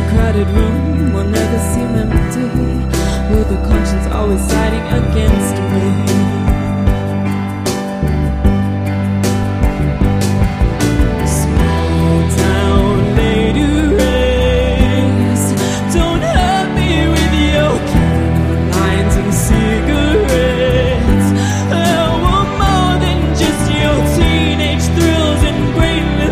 a crowded room will never seem empty, with a conscience always siding against me.